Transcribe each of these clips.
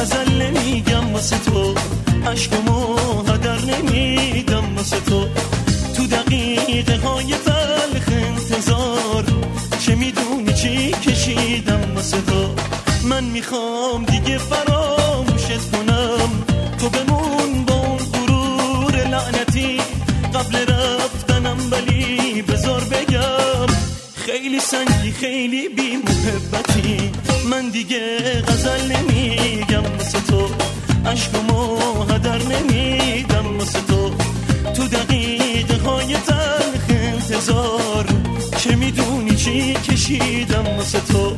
غزل نمیگم واسه تو، عشقمو هدر نمیدم واسه تو. تو دقیقه های تلخ انتظار چه میدونی چی کشیدم واسه تو. من میخوام دیگه فراموشت کنم، تو بمون با اون غرور لعنتی قبل رفتنم، ولی بذار بگم خیلی سنگی خیلی بی محبتی. من دیگه غزل نمیگم واسه تو، عشقمو هدر نمیدم واسه تو. تو دقیقه های تلخ انتظار چه میدونی چی کشیدم واسه تو.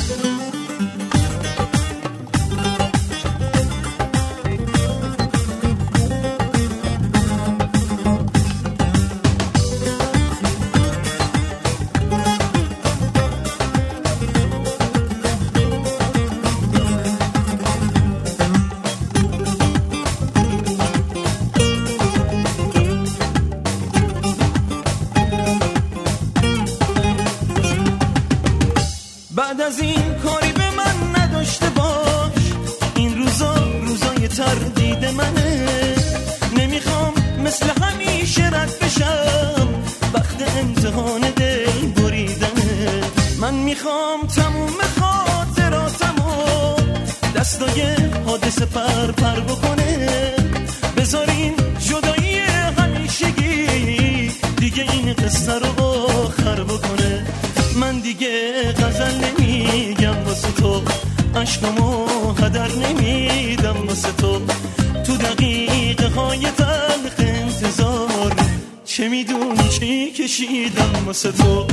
بعد از این کاری به من نداشته باش، این روزای تردید منه. نمیخوام مثل همیشه رد بشم، وقت امتحان دل بریدنه. من میخوام تموم خاطراتمو دستای حادثه پر بکنه. بذارین جدایی همیشگی دیگه این قصه رو آخر بکنه. من دیگه غزل نمیگم واسه تو، عشقمو هدر نمیدم واسه تو. تو دقیقه های تلخ انتظار چه میدونی چی کشیدم واسه تو.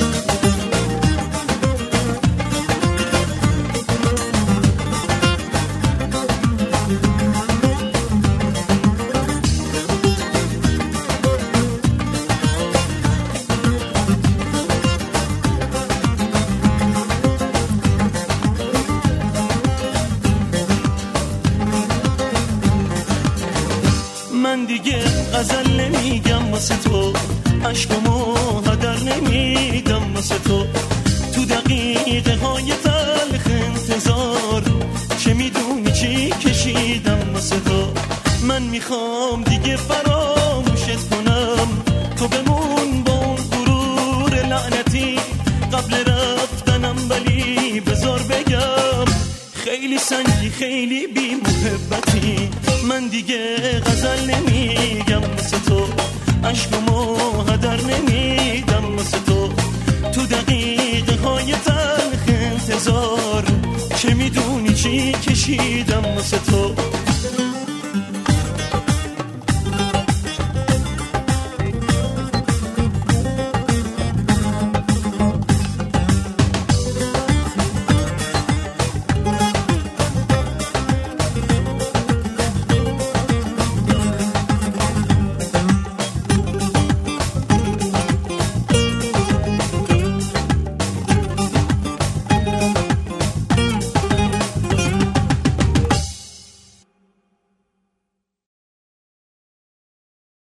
من دیگه غزل نمیگم واسه تو، عشقمو هدر نمیدم واسه تو. تو دقیقه های تلخ انتظار چه میدونی چی کشیدم واسه تو. من میخوام دیگه فراموشت کنم، تو بمون با اون غرور لعنتی قبل رفتنم، ولی بذار بگم خیلی سنگی خیلی بی محبتی. من دیگه غزل نمیگم واسه تو، عشقمو هدر نمیدم واسه تو. تو دقیقه های تلخ انتظار چه میدونی چی کشیدم واسه تو.